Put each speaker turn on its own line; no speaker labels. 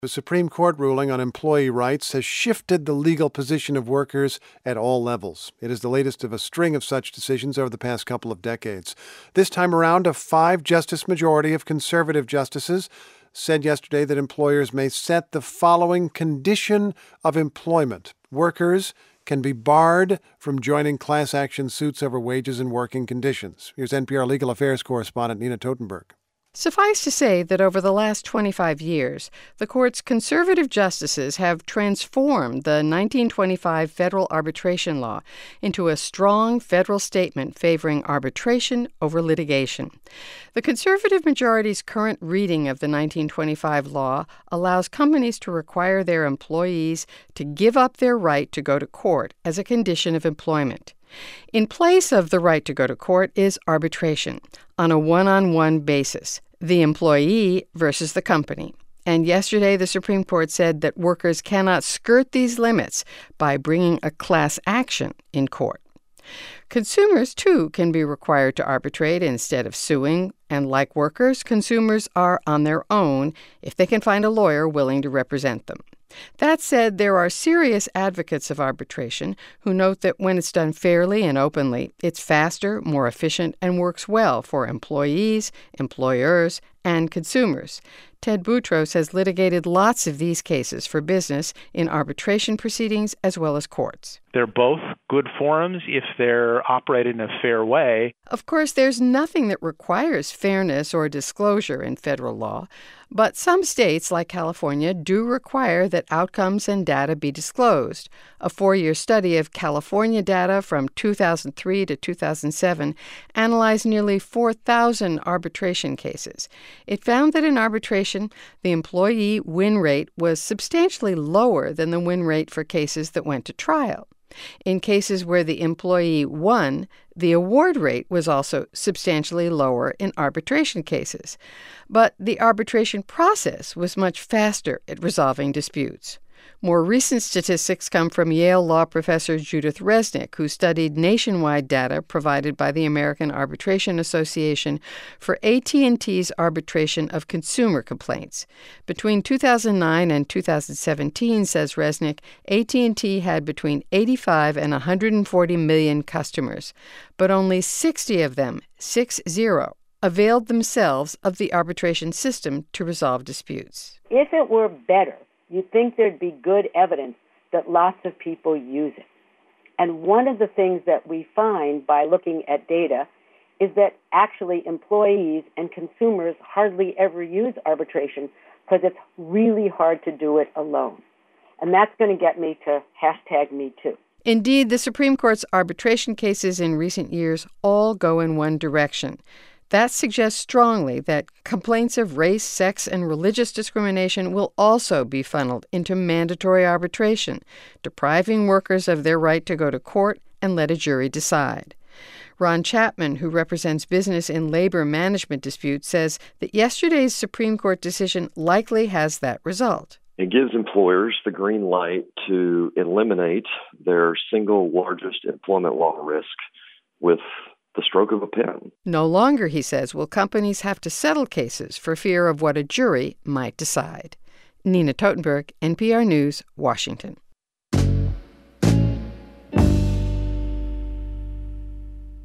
The Supreme Court ruling on employee rights has shifted the legal position of workers at all levels. It is the latest of a string of such decisions over the past couple of decades. This time around, a 5-justice majority of conservative justices said yesterday that employers may set the following condition of employment. Workers can be barred from joining class action suits over wages and working conditions. Here's NPR legal affairs correspondent Nina Totenberg.
Suffice to say that over the last 25 years, the court's conservative justices have transformed the 1925 federal arbitration law into a strong federal statement favoring arbitration over litigation. The conservative majority's current reading of the 1925 law allows companies to require their employees to give up their right to go to court as a condition of employment. In place of the right to go to court is arbitration on a one-on-one basis, the employee versus the company. And yesterday, the Supreme Court said that workers cannot skirt these limits by bringing a class action in court. Consumers, too, can be required to arbitrate instead of suing, and like workers, consumers are on their own if they can find a lawyer willing to represent them. That said, there are serious advocates of arbitration who note that when it's done fairly and openly, it's faster, more efficient, and works well for employees, employers, and consumers. Ted Boutros has litigated lots of these cases for business in arbitration proceedings as well as courts.
They're both good forums if they're operated in a fair way.
Of course, there's nothing that requires fairness or disclosure in federal law, but some states, like California, do require that outcomes and data be disclosed. A 4-year study of California data from 2003 to 2007 analyzed nearly 4,000 arbitration cases. It found that in arbitration, the employee win rate was substantially lower than the win rate for cases that went to trial. In cases where the employee won, the award rate was also substantially lower in arbitration cases. But the arbitration process was much faster at resolving disputes. More recent statistics come from Yale law professor Judith Resnick, who studied nationwide data provided by the American Arbitration Association for AT&T's arbitration of consumer complaints. Between 2009 and 2017, says Resnick, AT&T had between 85 and 140 million customers, but only 60 of them, 60, availed themselves of the arbitration system to resolve disputes.
If it were better, you'd think there'd be good evidence that lots of people use it. And one of the things that we find by looking at data is that actually employees and consumers hardly ever use arbitration because it's really hard to do it alone. And that's going to get me to #MeToo.
Indeed, the Supreme Court's arbitration cases in recent years all go in one direction. That suggests strongly that complaints of race, sex, and religious discrimination will also be funneled into mandatory arbitration, depriving workers of their right to go to court and let a jury decide. Ron Chapman, who represents business in labor management disputes, says that yesterday's Supreme Court decision likely has that result.
It gives employers the green light to eliminate their single largest employment law risk with the stroke of a pen.
No longer, he says, will companies have to settle cases for fear of what a jury might decide. Nina Totenberg, NPR News, Washington.